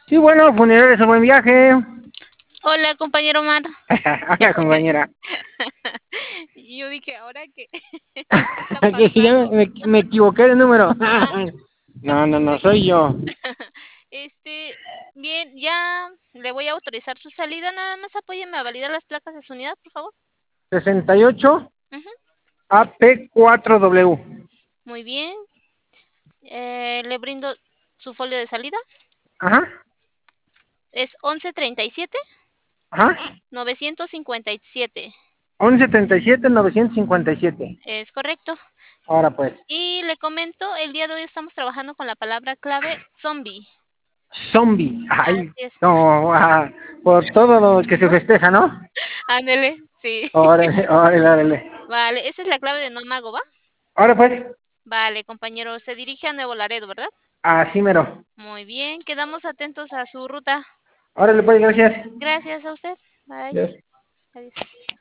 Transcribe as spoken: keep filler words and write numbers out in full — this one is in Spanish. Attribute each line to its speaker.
Speaker 1: Sí, bueno, funerales, buen viaje.
Speaker 2: Hola, compañero Omar.
Speaker 1: Hola, compañera.
Speaker 2: Y yo dije, ¿ahora qué? ¿Qué está
Speaker 1: Que si ya
Speaker 2: pasando?
Speaker 1: me, me equivoqué de número.
Speaker 2: Ah,
Speaker 1: No, no, no, soy yo.
Speaker 2: este, bien, ya le voy a autorizar su salida. Nada más apóyeme a validar las placas de su unidad, por favor.
Speaker 1: sesenta y ocho
Speaker 2: Ujú,
Speaker 1: A P cuatro W.
Speaker 2: muy bien. Eh, le brindo su folio de salida.
Speaker 1: Ajá,
Speaker 2: Es once treinta y siete
Speaker 1: ajá.
Speaker 2: novecientos cincuenta y siete.
Speaker 1: once treinta y siete novecientos cincuenta y siete.
Speaker 2: Es correcto.
Speaker 1: Ahora pues.
Speaker 2: Y le comento, el día de hoy estamos trabajando con la palabra clave zombie.
Speaker 1: Zombie. Ay,
Speaker 2: Así es.
Speaker 1: no, ah, por todo lo que se festeja, ¿no?
Speaker 2: Ándele, sí.
Speaker 1: Órale, órale, órale.
Speaker 2: Vale, esa es la clave de no mago, ¿va?
Speaker 1: Ahora pues.
Speaker 2: Vale, compañero, se dirige a Nuevo Laredo, ¿verdad?
Speaker 1: Así mero.
Speaker 2: Muy bien, quedamos atentos a su ruta.
Speaker 1: Órale pues, gracias.
Speaker 2: Gracias a usted. Bye.
Speaker 1: Yes.
Speaker 2: Adiós.